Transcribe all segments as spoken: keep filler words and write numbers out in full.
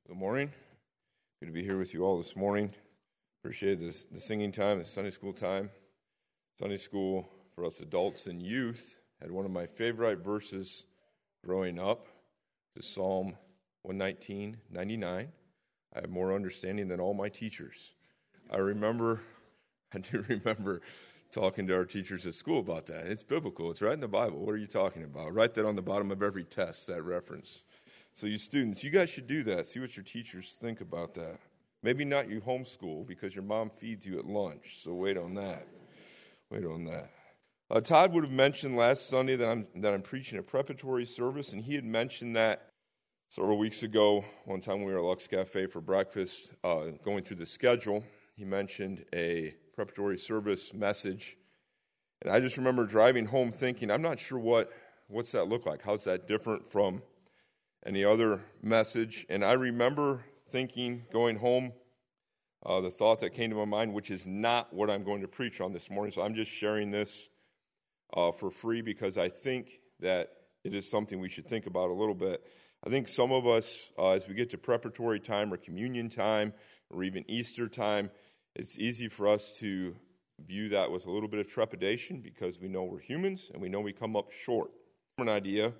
Good morning. Good to be here with you all this morning. Appreciate this, the singing time, the Sunday school time. Sunday school for us adults and youth had one of my favorite verses growing up, to Psalm one nineteen, ninety-nine. I have more understanding than all my teachers. I remember, I do remember talking to our teachers at school about that. It's biblical. It's right in the Bible. What are you talking about? Write that on the bottom of every test, that reference. So you students, you guys should do that. See what your teachers think about that. Maybe not you homeschool because your mom feeds you at lunch. So wait on that. Wait on that. Uh, Todd would have mentioned last Sunday that I'm that I'm preaching a preparatory service, and he had mentioned that several weeks ago. One time we were at Lux Cafe for breakfast, uh, going through the schedule. He mentioned a preparatory service message, and I just remember driving home thinking, I'm not sure what what's that look like. How's that different from any other message? And I remember thinking, going home, uh, the thought that came to my mind, which is not what I'm going to preach on this morning. So I'm just sharing this uh, for free because I think that it is something we should think about a little bit. I think some of us, uh, as we get to preparatory time or communion time or even Easter time, it's easy for us to view that with a little bit of trepidation because we know we're humans and we know we come up short. An idea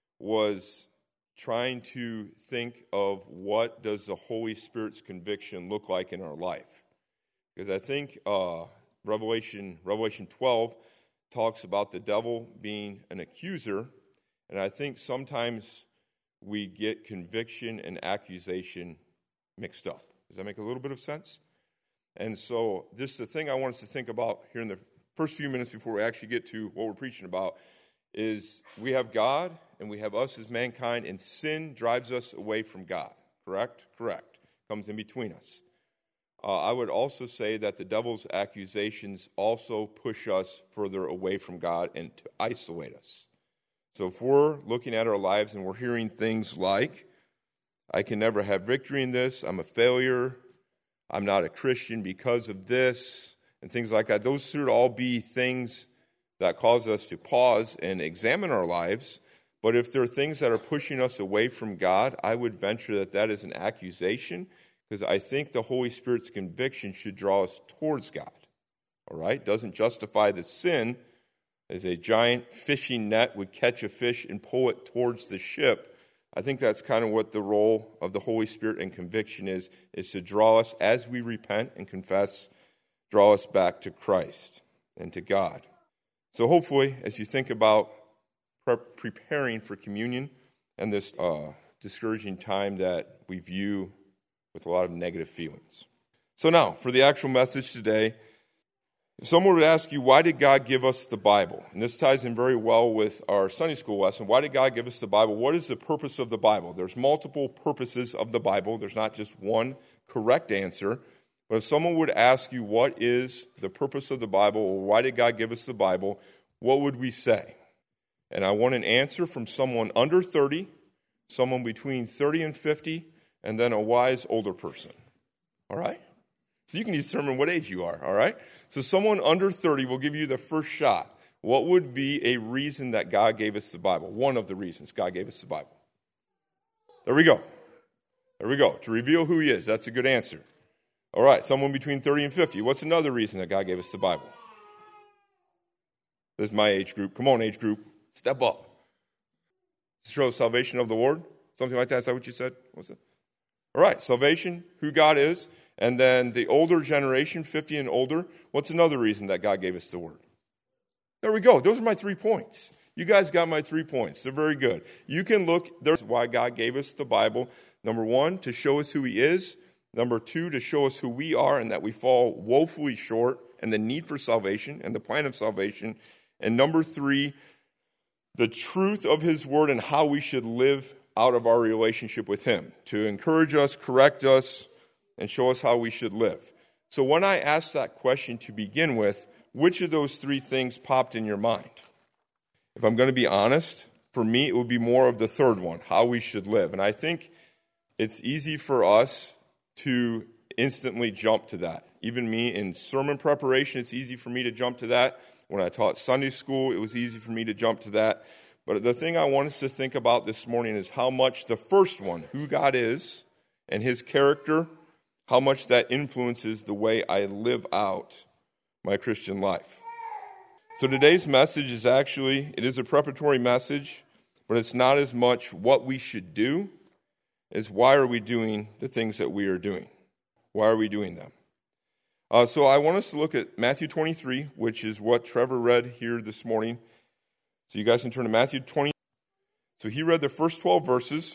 was trying to think of what does the Holy Spirit's conviction look like in our life. Because I think uh, Revelation Revelation twelve talks about the devil being an accuser, and I think sometimes we get conviction and accusation mixed up. Does that make a little bit of sense? And so just the thing I want us to think about here in the first few minutes before we actually get to what we're preaching about is we have God and we have us as mankind, and sin drives us away from God. Correct? Correct. Comes in between us. Uh, I would also say that the devil's accusations also push us further away from God and to isolate us. So if we're looking at our lives and we're hearing things like, I can never have victory in this, I'm a failure, I'm not a Christian because of this, and things like that, those should all be things that cause us to pause and examine our lives. But if there are things that are pushing us away from God, I would venture that that is an accusation, because I think the Holy Spirit's conviction should draw us towards God. All right? Doesn't justify the sin, as a giant fishing net would catch a fish and pull it towards the ship. I think that's kind of what the role of the Holy Spirit and conviction is, is to draw us, as we repent and confess, draw us back to Christ and to God. So hopefully, as you think about pre- preparing for communion and this uh, discouraging time that we view with a lot of negative feelings. So now, for the actual message today, if someone would ask you, why did God give us the Bible? And this ties in very well with our Sunday school lesson. Why did God give us the Bible? What is the purpose of the Bible? There's multiple purposes of the Bible. There's not just one correct answer. But if someone would ask you, what is the purpose of the Bible, or why did God give us the Bible, what would we say? And I want an answer from someone under thirty, someone between thirty and fifty, and then a wise older person. All right? So you can determine what age you are, all right? So someone under thirty will give you the first shot. What would be a reason that God gave us the Bible? One of the reasons God gave us the Bible. There we go. There we go. To reveal who He is. That's a good answer. All right, someone between thirty and fifty. What's another reason that God gave us the Bible? This is my age group. Come on, age group. Step up. To show the salvation of the Lord. Something like that. Is that what you said? What's it? All right, salvation, who God is. And then the older generation, fifty and older. What's another reason that God gave us the Word? There we go. Those are my three points. You guys got my three points. They're very good. You can look. There's why God gave us the Bible. Number one, to show us who He is. Number two, to show us who we are and that we fall woefully short and the need for salvation and the plan of salvation. And number three, the truth of His Word and how we should live out of our relationship with Him, to encourage us, correct us, and show us how we should live. So when I asked that question to begin with, which of those three things popped in your mind? If I'm going to be honest, for me, it would be more of the third one, how we should live. And I think it's easy for us to instantly jump to that. Even me in sermon preparation, it's easy for me to jump to that. When I taught Sunday school, it was easy for me to jump to that. But the thing I want us to think about this morning is how much the first one, who God is, and his character, how much that influences the way I live out my Christian life. So today's message is actually, it is a preparatory message, but it's not as much what we should do as why are we doing the things that we are doing. Why are we doing them? Uh, so I want us to look at Matthew twenty-three, which is what Trevor read here this morning. So you guys can turn to Matthew twenty. So he read the first twelve verses.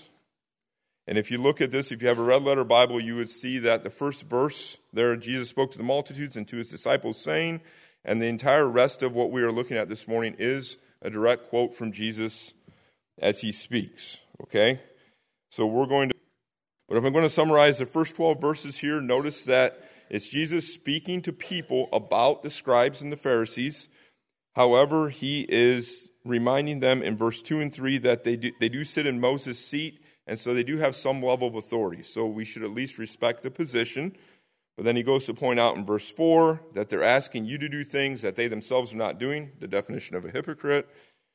And if you look at this, if you have a red letter Bible, you would see that the first verse there, Jesus spoke to the multitudes and to his disciples, saying, and the entire rest of what we are looking at this morning is a direct quote from Jesus as he speaks. Okay? So we're going to, but if I'm going to summarize the first twelve verses here, notice that it's Jesus speaking to people about the scribes and the Pharisees. However, he is reminding them in verse two and three that they do, they do sit in Moses' seat, and so they do have some level of authority. So we should at least respect the position. But then he goes to point out in verse four that they're asking you to do things that they themselves are not doing, the definition of a hypocrite.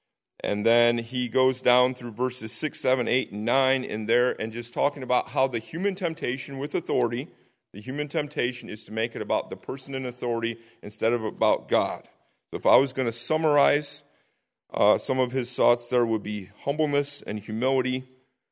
And then he goes down through verses six, seven, eight, and nine in there and just talking about how the human temptation with authority, the human temptation is to make it about the person in authority instead of about God. So if I was going to summarize uh, some of his thoughts, there would be humbleness and humility.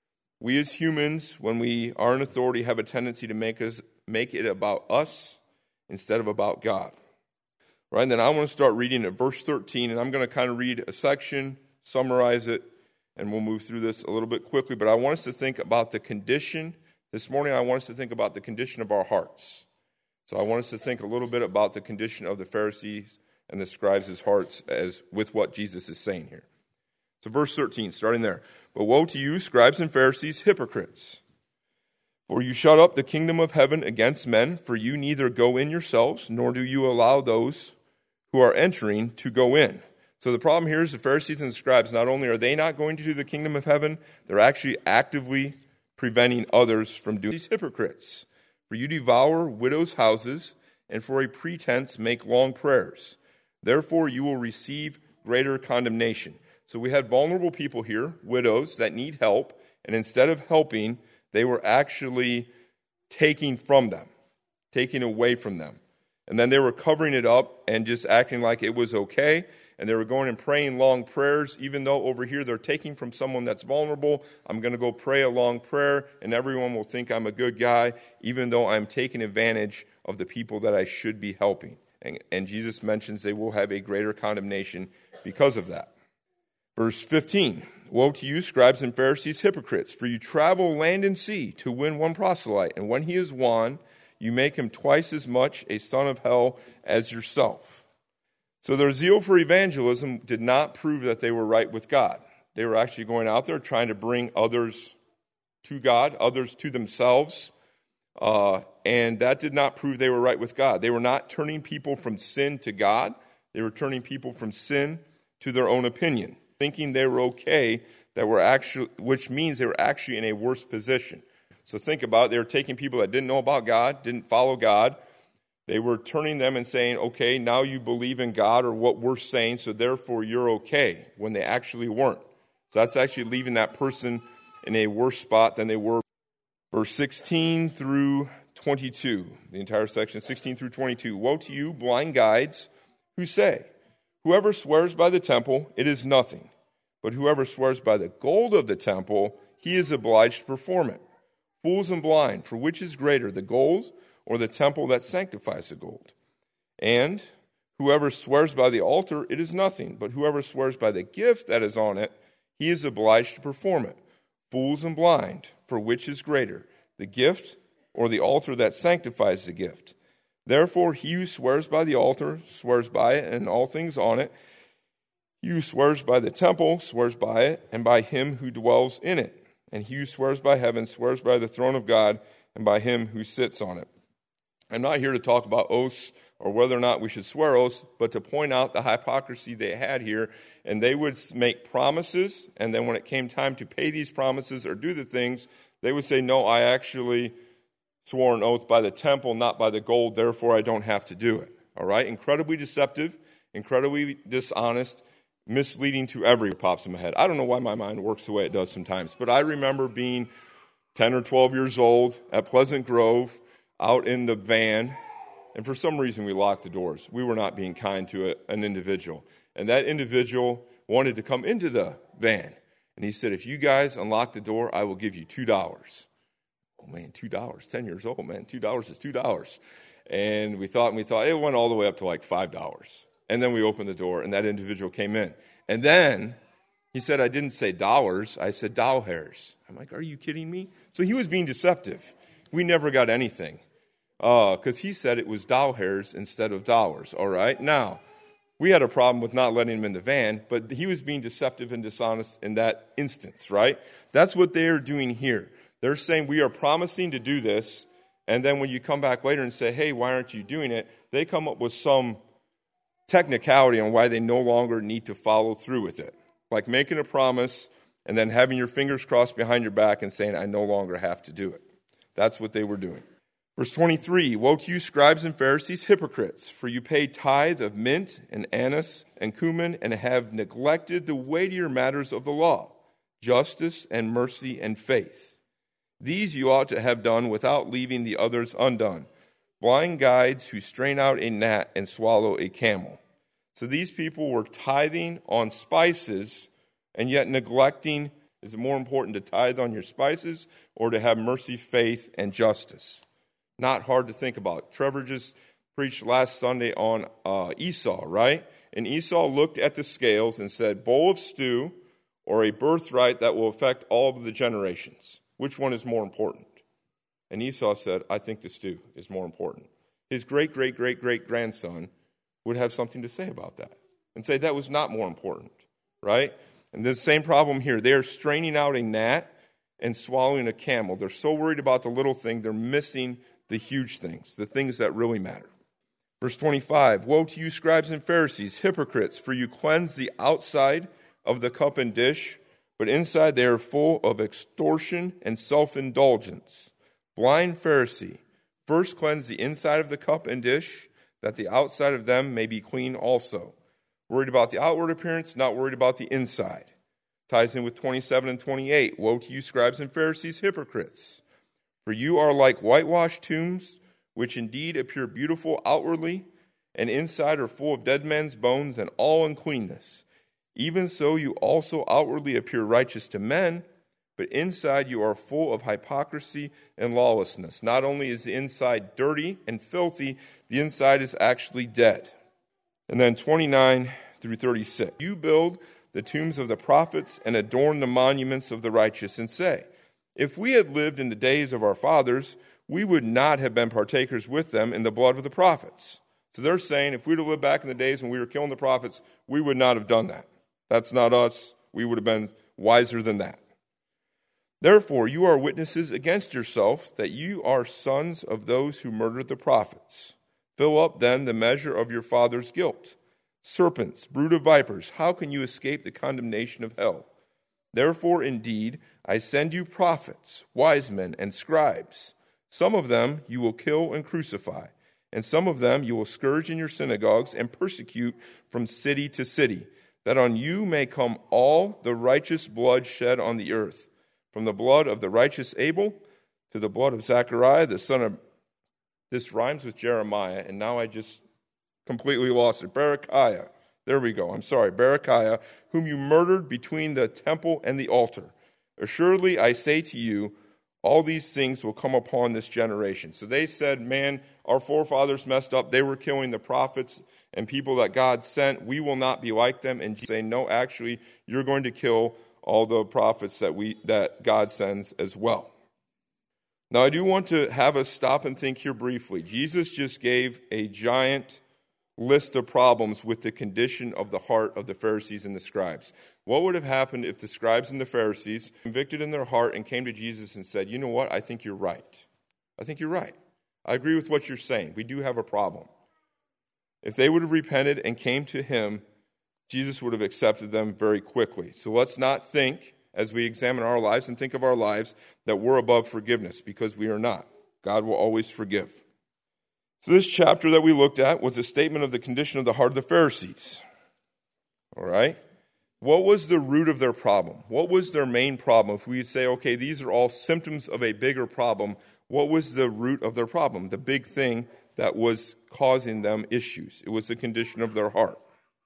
We as humans, when we are in authority, have a tendency to make us make it about us instead of about God. Right? And then I want to start reading at verse thirteen, and I'm going to kind of read a section, summarize it, and we'll move through this a little bit quickly. But I want us to think about the condition. This morning I want us to think about the condition of our hearts. So I want us to think a little bit about the condition of the Pharisees and the scribes' hearts as with what Jesus is saying here. So verse thirteen, starting there. But woe to you, scribes and Pharisees, hypocrites! For you shut up the kingdom of heaven against men, for you neither go in yourselves, nor do you allow those who are entering to go in. So the problem here is the Pharisees and the scribes, not only are they not going to the kingdom of heaven, they're actually actively preventing others from doing. These hypocrites, for you devour widows' houses, and for a pretense make long prayers. Therefore you will receive greater condemnation. So we had vulnerable people here, widows that need help, and instead of helping, they were actually taking from them, taking away from them. And then they were covering it up and just acting like it was okay. And they were going and praying long prayers, even though over here they're taking from someone that's vulnerable. I'm going to go pray a long prayer, and everyone will think I'm a good guy, even though I'm taking advantage of the people that I should be helping. And, and Jesus mentions they will have a greater condemnation because of that. Verse fifteen, woe to you, scribes and Pharisees, hypocrites, for you travel land and sea to win one proselyte, and when he is won, you make him twice as much a son of hell as yourself. So their zeal for evangelism did not prove that they were right with God. They were actually going out there trying to bring others to God, others to themselves, uh, and that did not prove they were right with God. They were not turning people from sin to God. They were turning people from sin to their own opinion, thinking they were okay, that were actually, which means they were actually in a worse position. So think about it. They were taking people that didn't know about God, didn't follow God. They were turning them and saying, okay, now you believe in God or what we're saying, so therefore you're okay, when they actually weren't. So that's actually leaving that person in a worse spot than they were. Verse sixteen through twenty-two, the entire section, sixteen through twenty-two. Woe to you, blind guides, who say, whoever swears by the temple, it is nothing. But whoever swears by the gold of the temple, he is obliged to perform it. Fools and blind, for which is greater, the gold or the temple that sanctifies the gold? And whoever swears by the altar, it is nothing. But whoever swears by the gift that is on it, he is obliged to perform it. Fools and blind, for which is greater, the gift or the altar that sanctifies the gift? Therefore, he who swears by the altar swears by it and all things on it. He who swears by the temple swears by it and by him who dwells in it. And he who swears by heaven swears by the throne of God and by him who sits on it. I'm not here to talk about oaths or whether or not we should swear oaths, but to point out the hypocrisy they had here. And they would make promises, and then when it came time to pay these promises or do the things, they would say, no, I actually swore an oath by the temple, not by the gold, therefore I don't have to do it. All right? Incredibly deceptive, incredibly dishonest, misleading to every pops in my head. I don't know why my mind works the way it does sometimes, but I remember being ten or twelve years old at Pleasant Grove, out in the van, and for some reason we locked the doors. We were not being kind to a, an individual. And that individual wanted to come into the van. And he said, if you guys unlock the door, I will give you two dollars. Oh, man, two dollars. ten years old, man. two dollars is two dollars. And we thought, and we thought, it went all the way up to like five dollars. And then we opened the door, and that individual came in. And then he said, I didn't say dollars. I said doll hairs. I'm like, are you kidding me? So he was being deceptive. We never got anything because uh, he said it was doll hairs instead of dollars. All right? Now, we had a problem with not letting him in the van, but he was being deceptive and dishonest in that instance, right? That's what they're doing here. They're saying we are promising to do this, and then when you come back later and say, hey, why aren't you doing it? They come up with some technicality on why they no longer need to follow through with it. Like making a promise and then having your fingers crossed behind your back and saying, I no longer have to do it. That's what they were doing. Verse twenty-three, woe to you, scribes and Pharisees, hypocrites, for you pay tithe of mint and anise and cumin and have neglected the weightier matters of the law, justice and mercy and faith. These you ought to have done without leaving the others undone. Blind guides who strain out a gnat and swallow a camel. So these people were tithing on spices and yet neglecting, is it more important to tithe on your spices or to have mercy, faith, and justice? Not hard to think about. Trevor just preached last Sunday on uh, Esau, right? And Esau looked at the scales and said, bowl of stew or a birthright that will affect all of the generations. Which one is more important? And Esau said, I think the stew is more important. His great, great, great, great grandson would have something to say about that and say that was not more important, right? And the same problem here. They are straining out a gnat and swallowing a camel. They're so worried about the little thing, they're missing the huge things, the things that really matter. Verse twenty-five, woe to you, scribes and Pharisees, hypocrites, for you cleanse the outside of the cup and dish, but inside they are full of extortion and self-indulgence. Blind Pharisee, first cleanse the inside of the cup and dish, that the outside of them may be clean also. Worried about the outward appearance, not worried about the inside. Ties in with twenty-seven and twenty-eight. Woe to you, scribes and Pharisees, hypocrites! For you are like whitewashed tombs, which indeed appear beautiful outwardly, and inside are full of dead men's bones and all uncleanness. Even so you also outwardly appear righteous to men, but inside you are full of hypocrisy and lawlessness. Not only is the inside dirty and filthy, the inside is actually dead. And then twenty-nine through thirty-six. You build the tombs of the prophets and adorn the monuments of the righteous and say, if we had lived in the days of our fathers, we would not have been partakers with them in the blood of the prophets. So they're saying if we'd have lived back in the days when we were killing the prophets, we would not have done that. That's not us. We would have been wiser than that. Therefore, you are witnesses against yourself that you are sons of those who murdered the prophets. Fill up then the measure of your father's guilt. Serpents, brood of vipers, how can you escape the condemnation of hell? Therefore, indeed, I send you prophets, wise men, and scribes. Some of them you will kill and crucify, and some of them you will scourge in your synagogues and persecute from city to city, that on you may come all the righteous blood shed on the earth, from the blood of the righteous Abel to the blood of Zechariah, the son of... This rhymes with Jeremiah, and now I just completely lost it. Berechiah. There we go. I'm sorry. Berechiah, whom you murdered between the temple and the altar. Assuredly, I say to you, all these things will come upon this generation. So they said, man, our forefathers messed up. They were killing the prophets and people that God sent. We will not be like them. And Jesus saying, no, actually, you're going to kill all the prophets that we that God sends as well. Now, I do want to have us stop and think here briefly. Jesus just gave a giant list of problems with the condition of the heart of the Pharisees and the scribes. What would have happened if the scribes and the Pharisees convicted in their heart and came to Jesus and said, you know what, I think you're right. I think you're right. I agree with what you're saying. We do have a problem. If they would have repented and came to him, Jesus would have accepted them very quickly. So let's not think, as we examine our lives and think of our lives, that we're above forgiveness, because we are not. God will always forgive. So this chapter that we looked at was a statement of the condition of the heart of the Pharisees. All right? What was the root of their problem? What was their main problem? If we say, okay, these are all symptoms of a bigger problem, what was the root of their problem? The big thing that was causing them issues. It was the condition of their heart.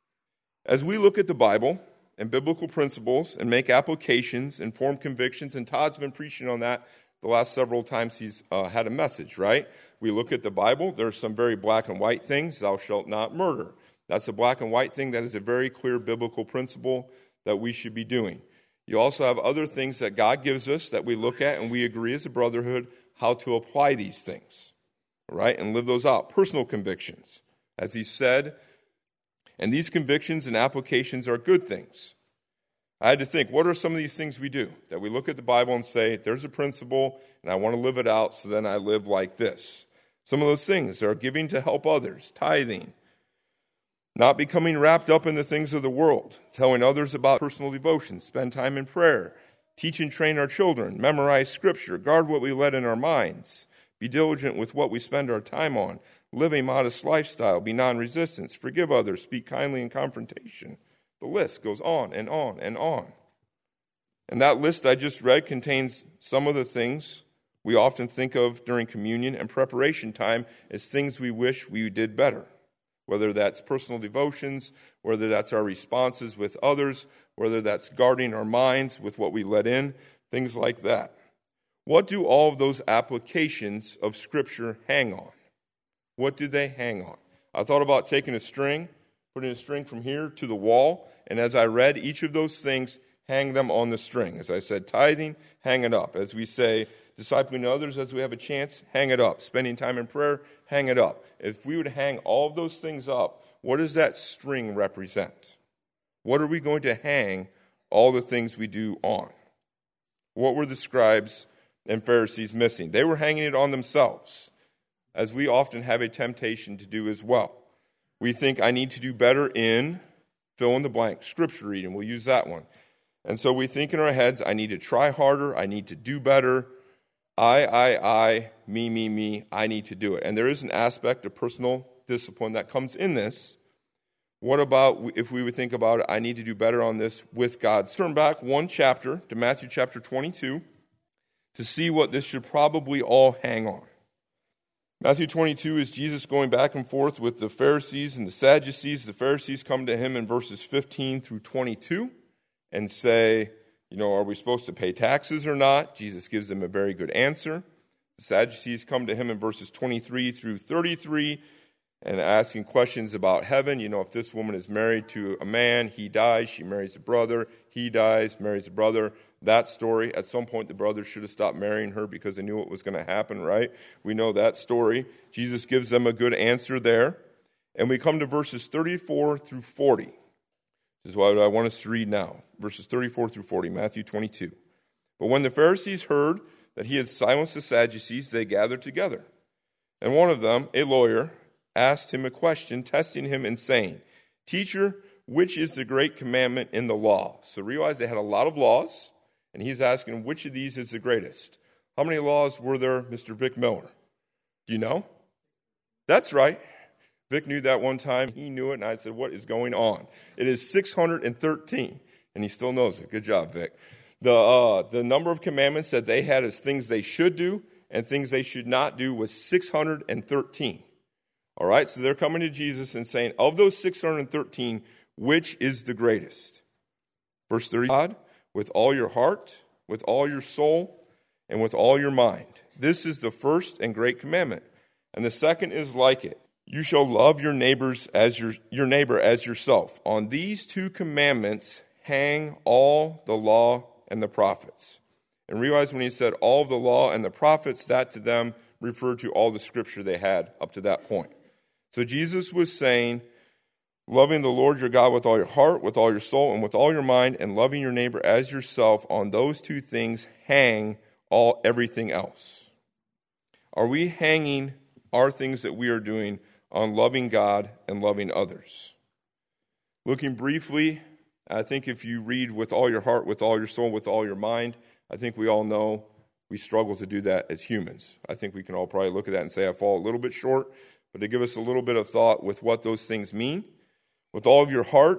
As we look at the Bible and biblical principles and make applications and form convictions, and Todd's been preaching on that the last several times he's uh, had a message, right? We look at the Bible. There's some very black and white things. Thou shalt not murder. That's a black and white thing. That is a very clear biblical principle that we should be doing. You also have other things that God gives us that we look at and we agree as a brotherhood how to apply these things, right, and live those out. Personal convictions, as he said, and these convictions and applications are good things. I had to think, what are some of these things we do that we look at the Bible and say, there's a principle, and I want to live it out, so then I live like this. Some of those things are giving to help others, tithing, not becoming wrapped up in the things of the world, telling others about personal devotion, spend time in prayer, teach and train our children, memorize Scripture, guard what we let in our minds, be diligent with what we spend our time on, live a modest lifestyle, be non-resistant, forgive others, speak kindly in confrontation. The list goes on and on and on. And that list I just read contains some of the things we often think of during communion and preparation time as things we wish we did better. Whether that's personal devotions, whether that's our responses with others, whether that's guarding our minds with what we let in, things like that. What do all of those applications of Scripture hang on? What do they hang on? I thought about taking a string, putting a string from here to the wall, and as I read each of those things, hang them on the string. As I said, tithing, hang it up. As we say, discipling others as we have a chance, hang it up. Spending time in prayer, hang it up. If we would hang all of those things up, what does that string represent? What are we going to hang all the things we do on? What were the scribes and Pharisees missing? They were hanging it on themselves, as we often have a temptation to do as well. We think, I need to do better in fill in the blank, Scripture reading. We'll use that one. And so we think in our heads, I need to try harder, I need to do better. I, I, I, me, me, me, I need to do it. And there is an aspect of personal discipline that comes in this. What about if we would think about it, I need to do better on this with God? Let's turn back one chapter to Matthew chapter twenty-two to see what this should probably all hang on. Matthew twenty-two is Jesus going back and forth with the Pharisees and the Sadducees. The Pharisees come to him in verses fifteen through twenty-two and say, you know, are we supposed to pay taxes or not? Jesus gives them a very good answer. The Sadducees come to him in verses twenty-three through thirty-three and asking questions about heaven. You know, if this woman is married to a man, he dies, she marries a brother, he dies, marries a brother. That story, at some point the brothers should have stopped marrying her because they knew what was going to happen, right? We know that story. Jesus gives them a good answer there. And we come to verses thirty-four through forty. This is what I want us to read now. Verses thirty-four through forty, Matthew twenty-two. But when the Pharisees heard that he had silenced the Sadducees, they gathered together. And one of them, a lawyer, asked him a question, testing him and saying, Teacher, which is the great commandment in the law? So realize they had a lot of laws, and he's asking which of these is the greatest. How many laws were there, Mister Vic Miller? Do you know? That's right. Vic knew that one time. He knew it, and I said, what is going on? It is six hundred thirteen, and he still knows it. Good job, Vic. The, uh, the number of commandments that they had as things they should do and things they should not do was six hundred thirteen. All right, so they're coming to Jesus and saying, of those six hundred thirteen, which is the greatest? Verse thirty, God, with all your heart, with all your soul, and with all your mind. This is the first and great commandment. And the second is like it. You shall love your neighbors as your, your neighbor as yourself. On these two commandments hang all the law and the prophets. And realize when he said all of the law and the prophets, that to them referred to all the scripture they had up to that point. So Jesus was saying, loving the Lord your God with all your heart, with all your soul, and with all your mind, and loving your neighbor as yourself, on those two things hang all everything else. Are we hanging our things that we are doing on loving God and loving others? Looking briefly, I think if you read with all your heart, with all your soul, with all your mind, I think we all know we struggle to do that as humans. I think we can all probably look at that and say I fall a little bit short, but to give us a little bit of thought with what those things mean. With all of your heart,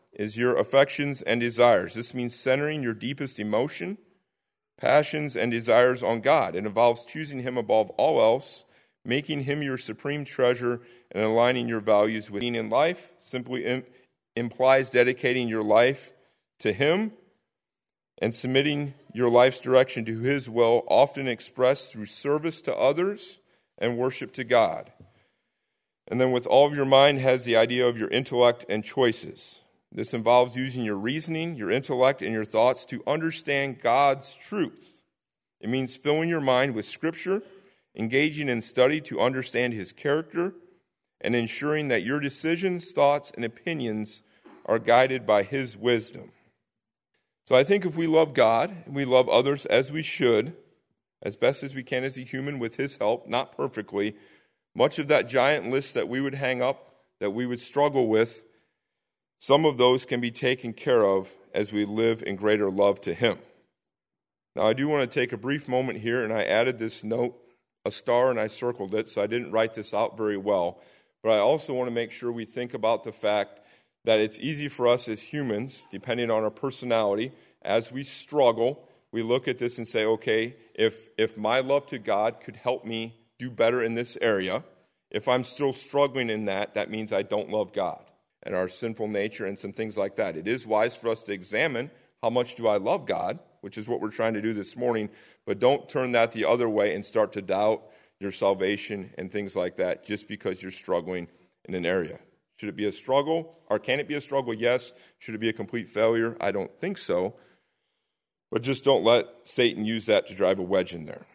is your affections and desires. This means centering your deepest emotion, passions, and desires on God. It involves choosing Him above all else, making Him your supreme treasure, and aligning your values with being in life. Simply in, implies dedicating your life to Him and submitting your life's direction to His will, often expressed through service to others and worship to God. And then with all of your mind has the idea of your intellect and choices. This involves using your reasoning, your intellect, and your thoughts to understand God's truth. It means filling your mind with Scripture, engaging in study to understand His character, and ensuring that your decisions, thoughts, and opinions are guided by His wisdom. So I think if we love God, and we love others as we should, as best as we can as a human with His help, not perfectly, much of that giant list that we would hang up, that we would struggle with, some of those can be taken care of as we live in greater love to Him. Now, I do want to take a brief moment here, and I added this note, a star, and I circled it, so I didn't write this out very well. But I also want to make sure we think about the fact that it's easy for us as humans, depending on our personality, as we struggle, we look at this and say, okay, if, if my love to God could help me do better in this area, if I'm still struggling in that, that means I don't love God and our sinful nature and some things like that. It is wise for us to examine how much do I love God, which is what we're trying to do this morning, but don't turn that the other way and start to doubt your salvation and things like that just because you're struggling in an area. Should it be a struggle, or can it be a struggle? Yes. Should it be a complete failure? I don't think so. But just don't let Satan use that to drive a wedge in there.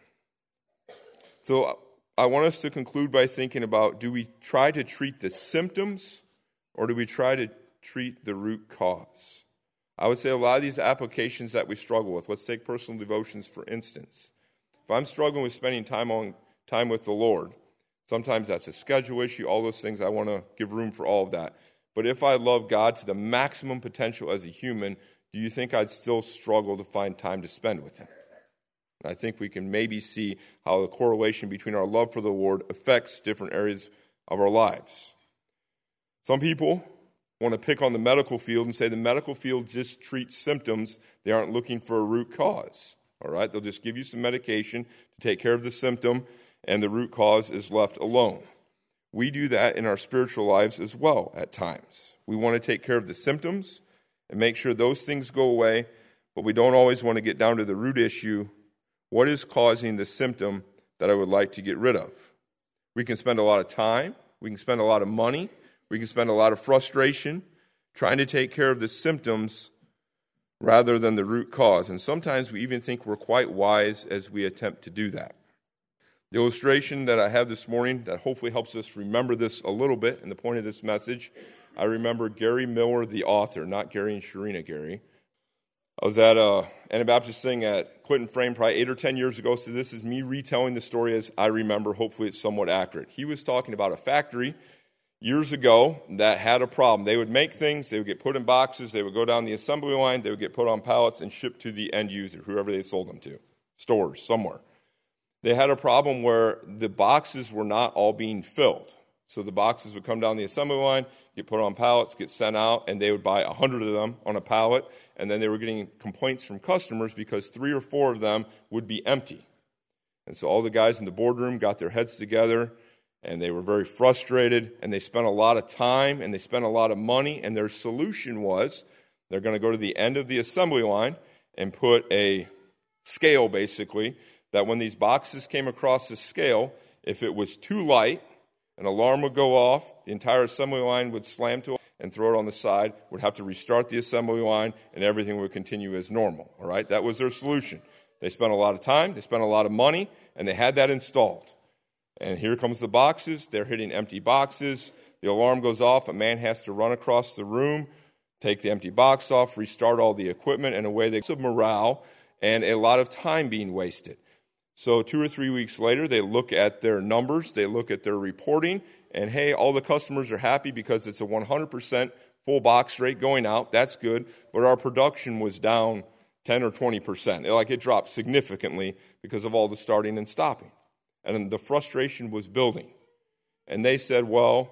So I want us to conclude by thinking about, do we try to treat the symptoms or do we try to treat the root cause? I would say a lot of these applications that we struggle with, let's take personal devotions for instance. If I'm struggling with spending time on time with the Lord, sometimes that's a schedule issue, all those things, I want to give room for all of that. But if I love God to the maximum potential as a human, do you think I'd still struggle to find time to spend with Him? And I think we can maybe see how the correlation between our love for the Lord affects different areas of our lives. Some people want to pick on the medical field and say the medical field just treats symptoms. They aren't looking for a root cause. All right? They'll just give you some medication to take care of the symptom, and the root cause is left alone. We do that in our spiritual lives as well at times. We want to take care of the symptoms and make sure those things go away, but we don't always want to get down to the root issue. What is causing the symptom that I would like to get rid of? We can spend a lot of time, we can spend a lot of money, we can spend a lot of frustration trying to take care of the symptoms rather than the root cause. And sometimes we even think we're quite wise as we attempt to do that. The illustration that I have this morning that hopefully helps us remember this a little bit and the point of this message, I remember Gary Miller, the author, not Gary and Sharina Gary. I was at a Anabaptist thing at Clinton Frame probably eight or ten years ago, so this is me retelling the story as I remember. Hopefully it's somewhat accurate. He was talking about a factory years ago that had a problem. They would make things, they would get put in boxes, they would go down the assembly line, they would get put on pallets and shipped to the end user, whoever they sold them to, stores, somewhere. They had a problem where the boxes were not all being filled. So the boxes would come down the assembly line, get put on pallets, get sent out, and they would buy a hundred of them on a pallet, and then they were getting complaints from customers because three or four of them would be empty. And so all the guys in the boardroom got their heads together, and they were very frustrated, and they spent a lot of time, and they spent a lot of money, and their solution was they're going to go to the end of the assembly line and put a scale, basically, that when these boxes came across the scale, if it was too light, an alarm would go off, the entire assembly line would slam to it and throw it on the side, would have to restart the assembly line, and everything would continue as normal. All right, that was their solution. They spent a lot of time, they spent a lot of money, and they had that installed. And here comes the boxes. They're hitting empty boxes. The alarm goes off. A man has to run across the room, take the empty box off, restart all the equipment, and away they go. Of morale and a lot of time being wasted. So two or three weeks later, they look at their numbers, they look at their reporting, and hey, all the customers are happy because it's a one hundred percent full box rate going out. That's good, but our production was down ten or twenty percent. Like it dropped significantly because of all the starting and stopping. And the frustration was building. And they said, well,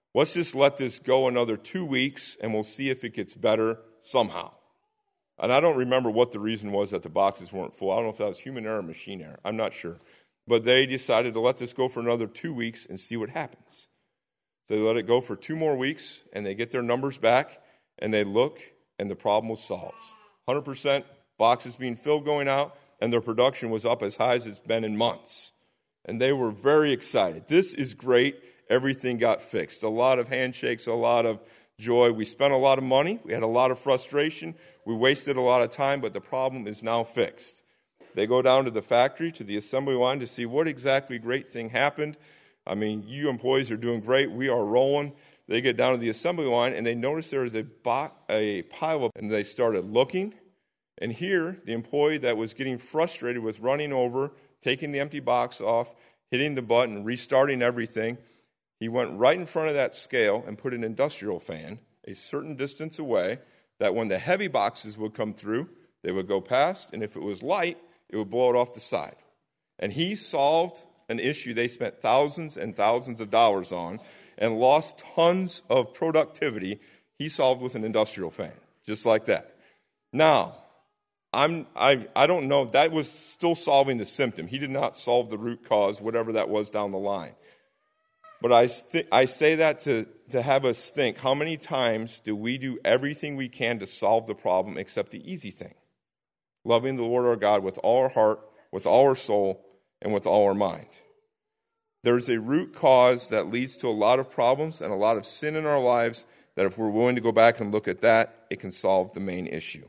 let's just let this go another two weeks and we'll see if it gets better somehow. And I don't remember what the reason was that the boxes weren't full. I don't know if that was human error or machine error. I'm not sure. But they decided to let this go for another two weeks and see what happens. So they let it go for two more weeks, and they get their numbers back, and they look, and the problem was solved. one hundred percent boxes being filled going out, and their production was up as high as it's been in months. And they were very excited. This is great. Everything got fixed. A lot of handshakes, a lot of joy. We spent a lot of money. We had a lot of frustration. We wasted a lot of time, but the problem is now fixed. They go down to the factory, to the assembly line, to see what exactly great thing happened. I mean, you employees are doing great. We are rolling. They get down to the assembly line, and they notice there is a, bo- a pile of, and they started looking. And here, the employee that was getting frustrated was running over, taking the empty box off, hitting the button, restarting everything. He went right in front of that scale and put an industrial fan a certain distance away that when the heavy boxes would come through, they would go past, and if it was light, it would blow it off the side. And he solved an issue they spent thousands and thousands of dollars on and lost tons of productivity. He solved with an industrial fan, just like that. Now, I'm, I, I don't know. That was still solving the symptom. He did not solve the root cause, whatever that was down the line. But I, th- I say that to, to have us think, how many times do we do everything we can to solve the problem except the easy thing? Loving the Lord our God with all our heart, with all our soul, and with all our mind. There's a root cause that leads to a lot of problems and a lot of sin in our lives that if we're willing to go back and look at that, it can solve the main issue.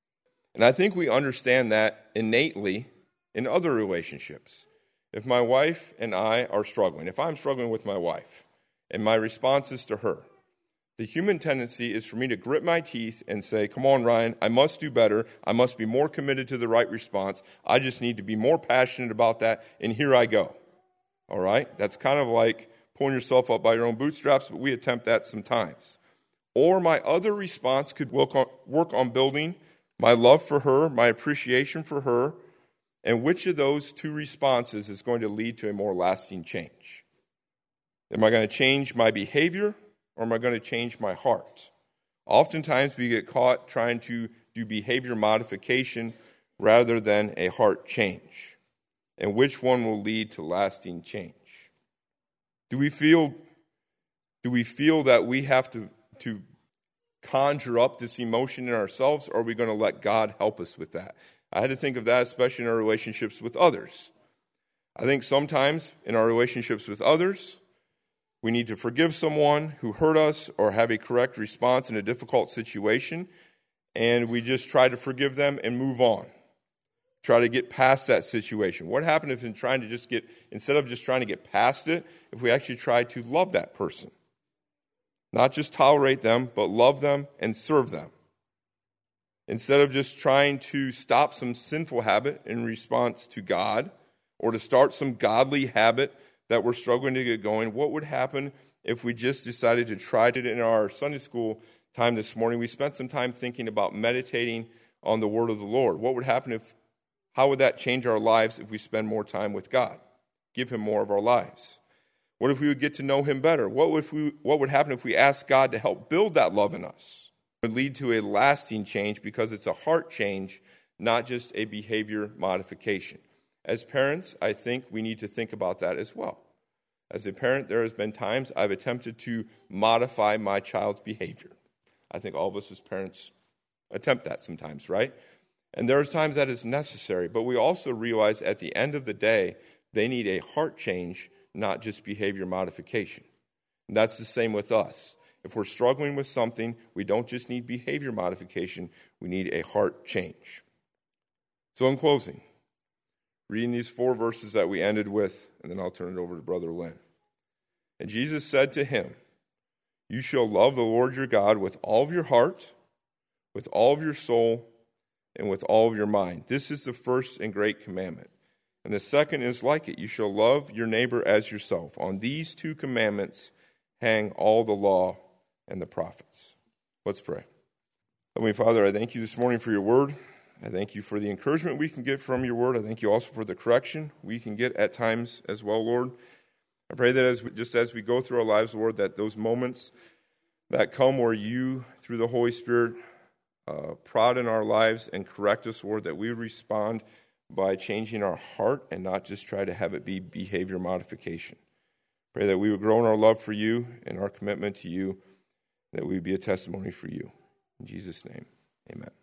And I think we understand that innately in other relationships. If my wife and I are struggling, if I'm struggling with my wife, and my response is to her, the human tendency is for me to grit my teeth and say, come on, Ryan, I must do better. I must be more committed to the right response. I just need to be more passionate about that, and here I go. All right? That's kind of like pulling yourself up by your own bootstraps, but we attempt that sometimes. Or my other response could work on, work on building my love for her, my appreciation for her, and which of those two responses is going to lead to a more lasting change? Am I going to change my behavior, or am I going to change my heart? Oftentimes we get caught trying to do behavior modification rather than a heart change. And which one will lead to lasting change? Do we feel, do we feel that we have to, to conjure up this emotion in ourselves, or are we going to let God help us with that? I had to think of that, especially in our relationships with others. I think sometimes in our relationships with others, we need to forgive someone who hurt us or have a correct response in a difficult situation, and we just try to forgive them and move on. Try to get past that situation. What happened if in trying to just get, instead of just trying to get past it, if we actually try to love that person? Not just tolerate them, but love them and serve them. Instead of just trying to stop some sinful habit in response to God, or to start some godly habit that we're struggling to get going, what would happen if we just decided to try it? In our Sunday school time this morning, we spent some time thinking about meditating on the word of the Lord. What would happen if, how would that change our lives if we spend more time with God? Give him more of our lives. What if we would get to know him better? What if we, what would happen if we asked God to help build that love in us? It would lead to a lasting change because it's a heart change, not just a behavior modification. As parents, I think we need to think about that as well. As a parent, there has been times I've attempted to modify my child's behavior. I think all of us as parents attempt that sometimes, right? And there's times that is necessary, but we also realize at the end of the day, they need a heart change, not just behavior modification. And that's the same with us. If we're struggling with something, we don't just need behavior modification, we need a heart change. So in closing, reading these four verses that we ended with, and then I'll turn it over to Brother Lynn. And Jesus said to him, you shall love the Lord your God with all of your heart, with all of your soul, and with all of your mind. This is the first and great commandment. And the second is like it. You shall love your neighbor as yourself. On these two commandments hang all the law and the prophets. Let's pray. Heavenly Father, I thank you this morning for your word. I thank you for the encouragement we can get from your word. I thank you also for the correction we can get at times as well, Lord. I pray that as we, just as we go through our lives, Lord, that those moments that come where you, through the Holy Spirit, uh, prod in our lives and correct us, Lord, that we respond by changing our heart and not just try to have it be behavior modification. Pray that we would grow in our love for you and our commitment to you, that we would be a testimony for you. In Jesus' name, amen.